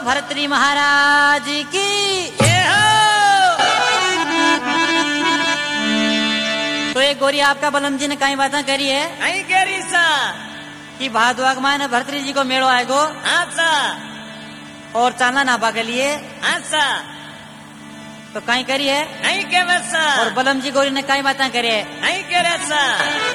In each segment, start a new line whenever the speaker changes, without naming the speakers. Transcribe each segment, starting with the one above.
भरतरी महाराज की तो एक गोरी आपका बलम जी ने कई बातें करी है
नहीं करी सा
कि भादुआ मान भरतरी जी को मेड़ो आएगो
अच्छा
और चांदा नापा के लिए
अच्छा
तो कहीं करी है
नहीं के वैसा
और बलम जी गोरी ने कई बातें करी है
नहीं करे सा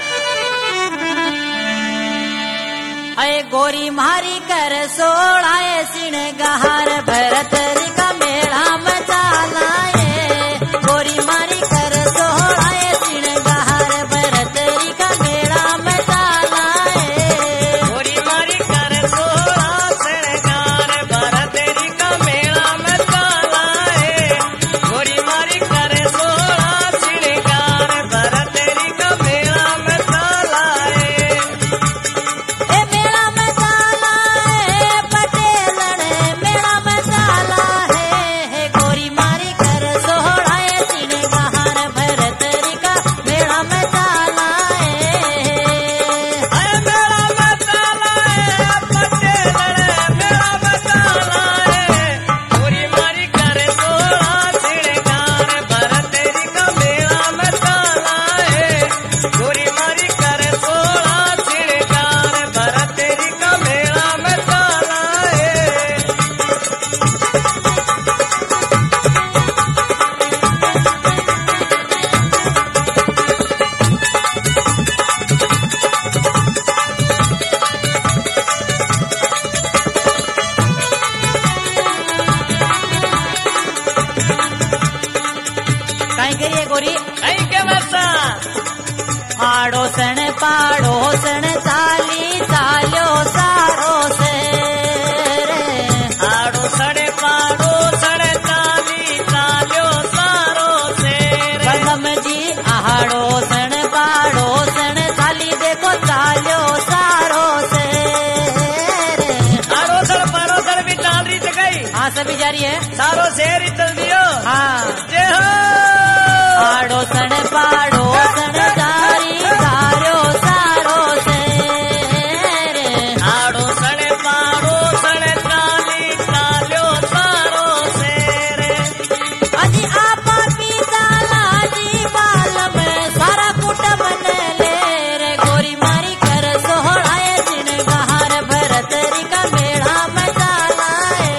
अये गोरी मारी कर सोड़ाए सिण गहार भरतरी का मेड़ा मचालाए गोरी मारी कर सोड़ाए सिण गहार भरतरी का मेड़ा मचालाए
गोरी मारी कर सोड़ा सड़गार भरतरी का मेला में चालाए गोरी मारी कर सोड़ा सड़गार भरतरी का मेला में चालाए
ए मेड़ा मचालाए पटेलन मेड़ा मचाला है गोरी मारी कर सोड़ाए सिण गहार भरतरी का मेड़ा मचालाए
अरे मेला में चालाए पटेलन मेला में चालाए गोरी मारी कर सोड़ा सड़गार भरतरी का मेला में चालाए गोरी मारी कर सोड़ा सड़गार भरतरी का मेला में चालाए
कहीं करिए गोरी
नहीं के वैसा
आड़ोसण पाड़ोसण चाली चालो सारो से रे
आड़ो सड़े पाड़ो सड़े चाली चाल्यो सारो से रे
बलम जी आड़ोसण पाड़ोसण चाली देखो चालो सारो से रे
आड़ो सड़ पाड़ो सड़ भी चाल रही तो गई
हाँ सभी जारी है
सारो शेर ही चल दियो
हाँ
जय हो
आड़ोसण पाड़ोसण चाली चालो सारो से रे
आड़ो सड़े पाड़ो सड़े चाली चाल्यो सारो से रे
अजी आपा पीताला जी बालम सारा कुटुंब ने ले रे गोरी मारी कर सोहळाए सिण गहार भरतरी का मेळा मचालाए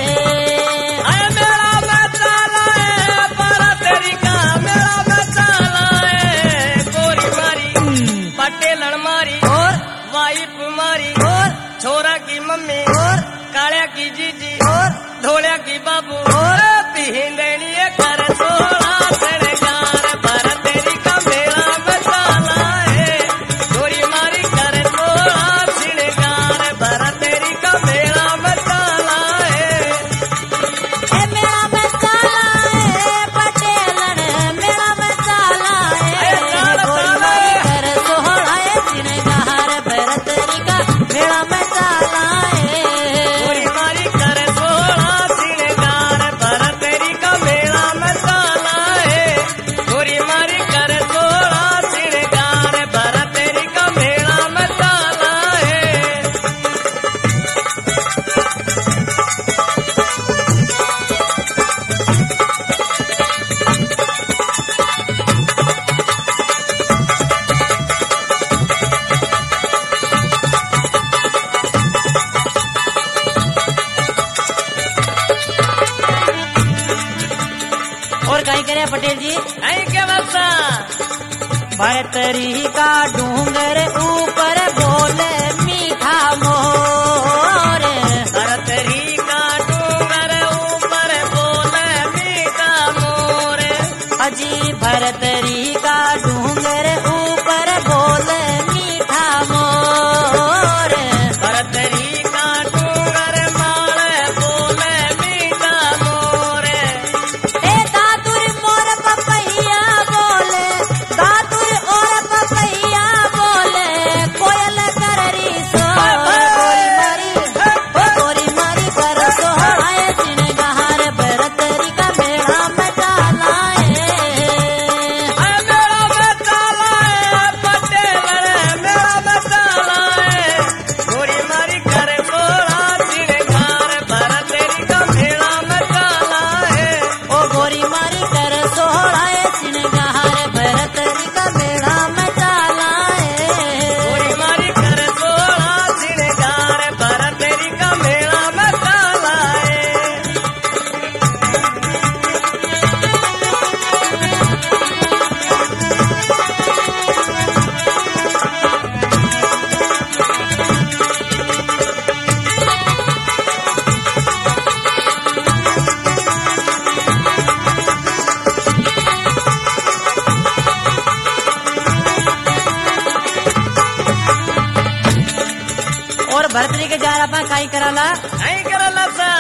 आय मेला में चालाए भरतरी का मेला में चालाए गोरी मारी पटेलन मारी
और
वाइफ मारी
और
छोरा की मम्मी
और
कालिया की जीजी
और
धोलिया की बाबू
और
पिहिंदनी कर सोला सड़गार भरतरी का मेला में चालाए गोरी मारी कर सोला सड़गार भरतरी का मेला में चालाए
ए मेळा मचालाए पटेलन मेळा मचालाए गोरी मारी कर सोहळाए सिण गहार भरतरी का मेळा मचालाए
गोरी मारी कर सोला सड़गार भरतरी का मेला में चालाए गोरी मारी कर सोला सड़गार भरतरी का मेला में चालाए
और कहीं करे पटेल जी
नहीं के बसा
भरतरी का डूंगर ऊपर बोले मीठा मोर
भरतरी का डूंगर ऊपर बोले मीठा मोर
अजी भरतरी का डूंगर ऊपर बोले मीठा मोर
भरतरी का डूंगर माले बोले मीठा मोर
ए दादुर मोर पपैया बोले दादुर और पपैया बोले भरतरी के जार अपन काई कराला
नहीं करला सा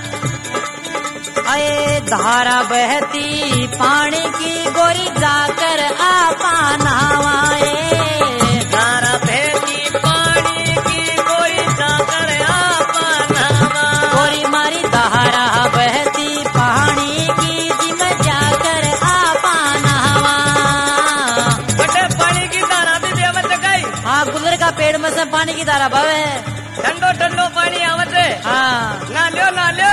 अये धारा बहती पानी की गोरी जाकर आपा नहावाए
धारा बहती पानी की गोरी जाकर आपा नहावा
गोरी मारी धारा बहती पानी की जिम जाकर आपा नहावा
बटे पानी की धारा भी बेवत गई
हाँ गुजर का पेड़ में से पानी की धारा भवे
ठंडो ठंडो पानी आवत है
हाँ
ना लो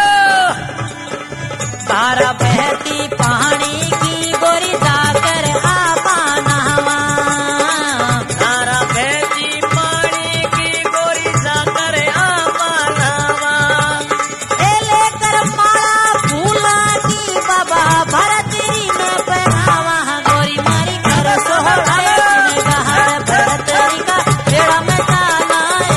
धारा बहती पानी की गोरी जाकर आपा नहावा
धारा बहती पानी की गोरी जाकर आपा नहावा
ए लेकर माला फूला की बाबा भरतरी में पहनावा गोरी मारी कर सोहराए गहर भरतरी का बेड़ा में तालाए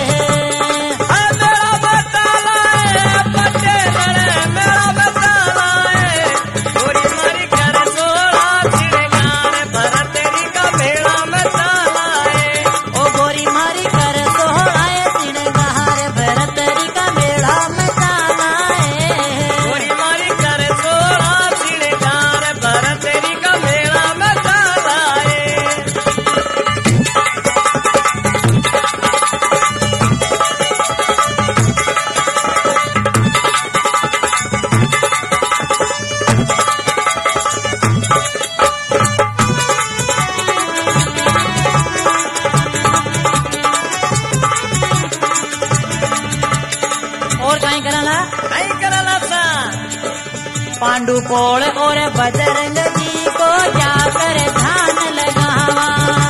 मेरा बताला है पटे लड़े मेरा बताला है गोरी मारी कर सोड़ा छिड़गार भरतरी का भेड़ा में ताला है
ओ गोरी मारी कर सोहराए गहर भरतरी का बेड़ा में तालाए
गोरी मारी कर सोड़ा छिड़गार भरतरी का भेड़ा में ताला है
और कहीं कराला
नहीं करला सा
पांडु पोल और बजरंग जी को जाकर ध्यान लगावा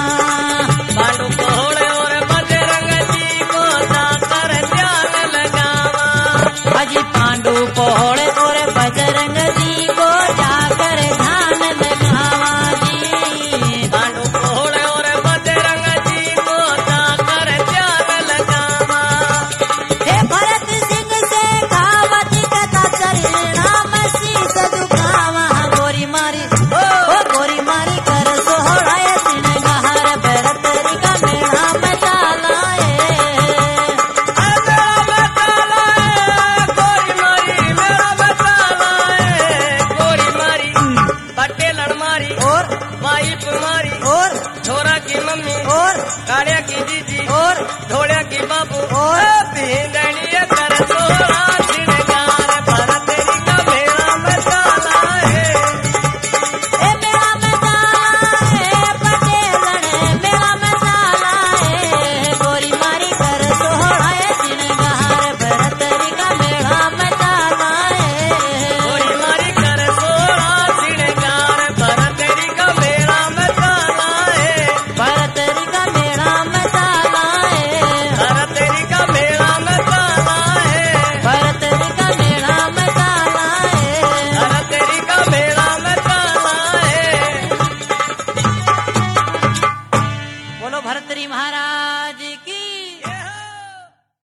बालू कोहड़े और बजरंग जी को जाकर ध्यान लगावा
अजी पांडु पोल और बजरंग जी को जाकर ध्यान लगावा जी
बालू कोहड़े और बजरंग जी को जाकर ध्यान लगावा
हे भरत सिंह से खावत कथा चरणा में शीस झुकावा गोरी मारी ओ गोरी मारी कर सोहराए सिन गहर भरतरी का मेढ़ा में तालाए
मेरा बताला है गोरी मारी मेरा बताला है गोरी मारी पट्टे लड़ मारी
और
वाइफ मारी
और
छोरा की मम्मी
और
काड़िया की जीजी
और
ढोलिया की बाबू
और
भींदड़िया कर सोड़ा छिड़गार भरतरी का भेड़ा में ताला है
ए मेरा में ताला है पटेलने मेरा में ताला है गोरी मारी कर सोहराए सिन गहर भरतरी का मेढ़ा में ताला है
गोरी मारी कर सोड़ा छिड़गार भरतरी का भेड़ा में ताला है
भरतरी का मेढ़ा में ताला है
भरतरी का भेड़ा में ताला है
भरतरी का मेढ़ा में ताला है
भरतरी का भेड़ा में ताला है
बोलो भरतरी महाराज